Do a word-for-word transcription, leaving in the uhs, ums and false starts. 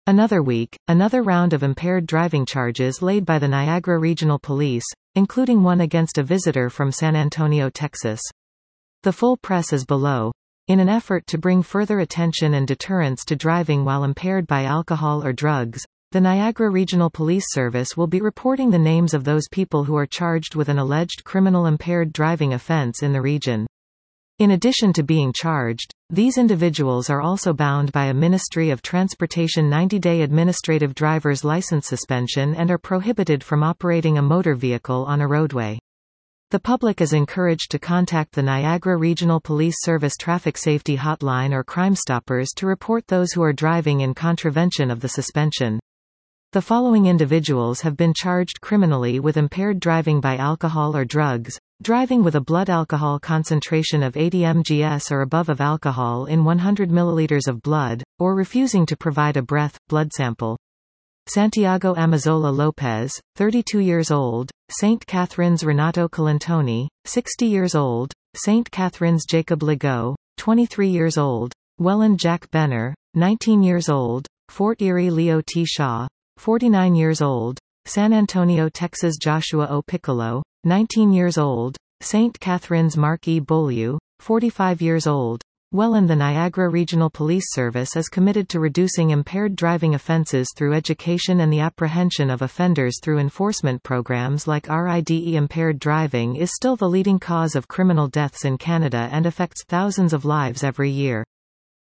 Another week, another round of impaired driving charges laid by the Niagara Regional Police, including one against a visitor from San Antonio, Texas. The full press is below. In an effort to bring further attention and deterrence to driving while impaired by alcohol or drugs, the Niagara Regional Police Service will be reporting the names of those people who are charged with an alleged criminal impaired driving offense in the region. In addition to being charged, these individuals are also bound by a Ministry of Transportation ninety-day administrative driver's license suspension and are prohibited from operating a motor vehicle on a roadway. The public is encouraged to contact the Niagara Regional Police Service Traffic Safety Hotline or Crime Stoppers to report those who are driving in contravention of the suspension. The following individuals have been charged criminally with impaired driving by alcohol or drugs: driving with a blood alcohol concentration of eighty milligrams or above of alcohol in one hundred milliliters of blood, or refusing to provide a breath, blood sample. Santiago Amazola Lopez, thirty-two years old; Saint Catherine's Renato Colantoni, sixty years old; Saint Catherine's Jacob Legault, twenty-three years old; Welland Jack Benner, nineteen years old; Fort Erie Leo T. Shaw, forty-nine years old; San Antonio, Texas Joshua O. Piccolo, nineteen years old; Saint Catherine's Mark E. Beaulieu, forty-five years old. Welland. The Niagara Regional Police Service is committed to reducing impaired driving offences through education and the apprehension of offenders through enforcement programs like R I D E. Impaired driving is still the leading cause of criminal deaths in Canada and affects thousands of lives every year.